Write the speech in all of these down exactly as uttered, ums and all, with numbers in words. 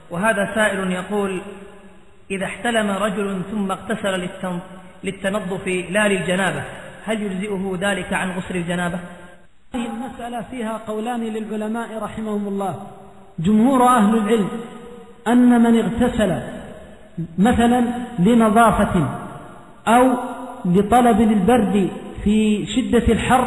وهذا سائل يقول: إذا احتلم رجل ثم اغتسل للتنظف لا للجنابة، هل يجزئه ذلك عن غسل الجنابة؟ هذه المسألة فيها قولان للعلماء رحمهم الله. جمهور أهل العلم أن من اغتسل مثلا لنظافة أو لطلب للبرد في شدة الحر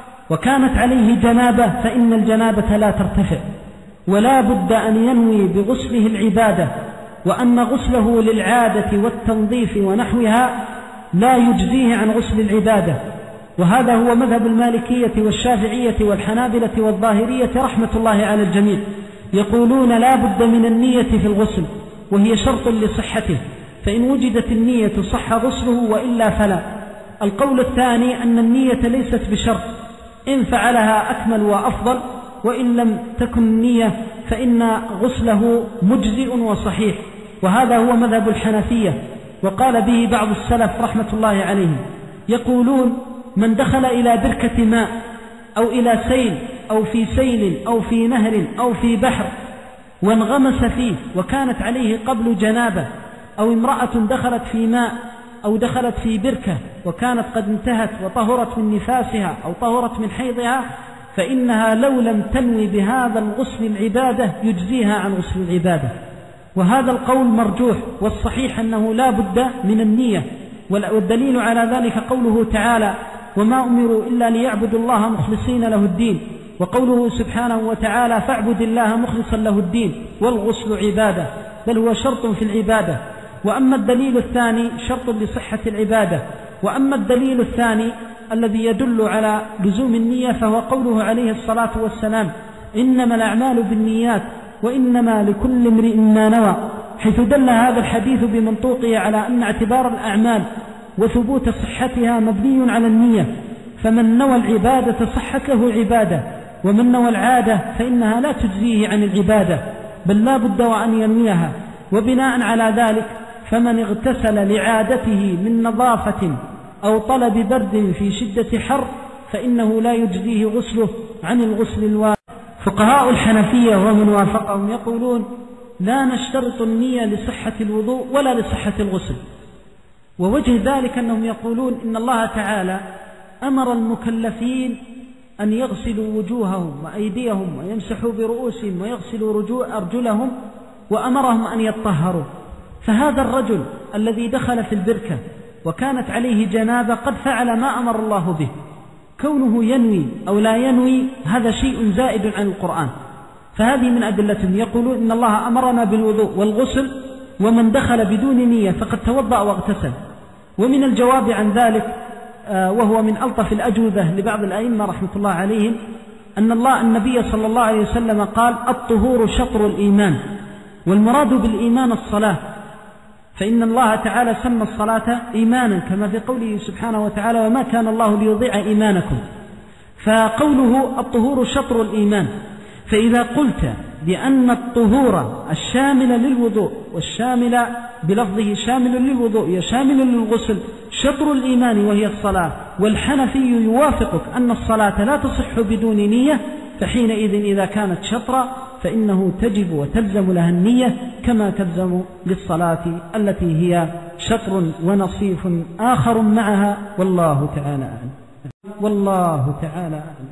وكانت عليه جنابة فإن الجنابة لا ترتفع، ولا بد أن ينوي بغسله العبادة، وأن غسله للعادة والتنظيف ونحوها لا يجزيه عن غسل العبادة. وهذا هو مذهب المالكية والشافعية والحنابلة والظاهرية رحمة الله على الجميع. يقولون لا بد من النية في الغسل، وهي شرط لصحته، فإن وجدت النية صح غسله وإلا فلا. القول الثاني أن النية ليست بشرط، إن فعلها أكمل وأفضل، وإن لم تكن النية فإن غسله مجزئ وصحيح، وهذا هو مذهب الحنفية، وقال به بعض السلف رحمة الله عليهم. يقولون من دخل إلى بركة ماء أو إلى سيل أو في سيل أو في نهر أو في بحر وانغمس فيه وكانت عليه قبل جنابة، أو امرأة دخلت في ماء أو دخلت في بركة وكانت قد انتهت وطهرت من نفاسها أو طهرت من حيضها، فإنها لو لم تنوي بهذا الغسل العبادة يجزيها عن غسل العبادة. وهذا القول مرجوح، والصحيح أنه لا بد من النية، والدليل على ذلك قوله تعالى: وما أمروا إلا ليعبدوا الله مخلصين له الدين، وقوله سبحانه وتعالى: فاعبد الله مخلصا له الدين، والغسل عبادة، بل هو شرط في العبادة. وأما الدليل الثاني شرط لصحة العبادة. وأما الدليل الثاني الذي يدل على لزوم النية فهو قوله عليه الصلاة والسلام: إنما الأعمال بالنيات وإنما لكل امرئ ما نوى، حيث دل هذا الحديث بمنطوقه على أن اعتبار الأعمال وثبوت صحتها مبني على النية، فمن نوى العبادة صحت له عبادة، ومن نوى العادة فإنها لا تجزيه عن العبادة، بل لا بد وأن ينويها. وبناء على ذلك فمن اغتسل لعادته من نظافة أو طلب برد في شدة حر فإنه لا يجزيه غسله عن الغسل الواجب. فقهاء الحنفية ومن وافقهم يقولون لا نشترط النية لصحة الوضوء ولا لصحة الغسل، ووجه ذلك أنهم يقولون إن الله تعالى أمر المكلفين أن يغسلوا وجوههم وأيديهم ويمسحوا برؤوسهم ويغسلوا أرجلهم، وأمرهم أن يطهروا. فهذا الرجل الذي دخل في البركة وكانت عليه جنابة قد فعل ما أمر الله به، كونه ينوي أو لا ينوي هذا شيء زائد عن القرآن. فهذه من أدلتهم. يقولون إن الله أمرنا بالوضوء والغسل، ومن دخل بدون نية فقد توضأ واغتسل. ومن الجواب عن ذلك وهو من ألطف الأجوبة لبعض الأئمة رحمة الله عليهم أن الله النبي صلى الله عليه وسلم قال: الطهور شطر الإيمان، والمراد بالإيمان الصلاة، فإن الله تعالى سمى الصلاة إيمانا كما في قوله سبحانه وتعالى: وما كان الله ليضيع إيمانكم. فقوله الطهور شطر الإيمان، فإذا قلت بأن الطهور الشامل للوضوء والشامل بلفظه شامل للوضوء يشامل للغسل شطر الإيمان وهي الصلاة، والحنفي يوافقك أن الصلاة لا تصح بدون نية، فحينئذ إذا كانت شطرا فإنه تجب وتلزم لها النية كما تلزم للصلاة التي هي شطر ونصيف آخر معها، والله تعالى أعلم. والله تعالى أعلم.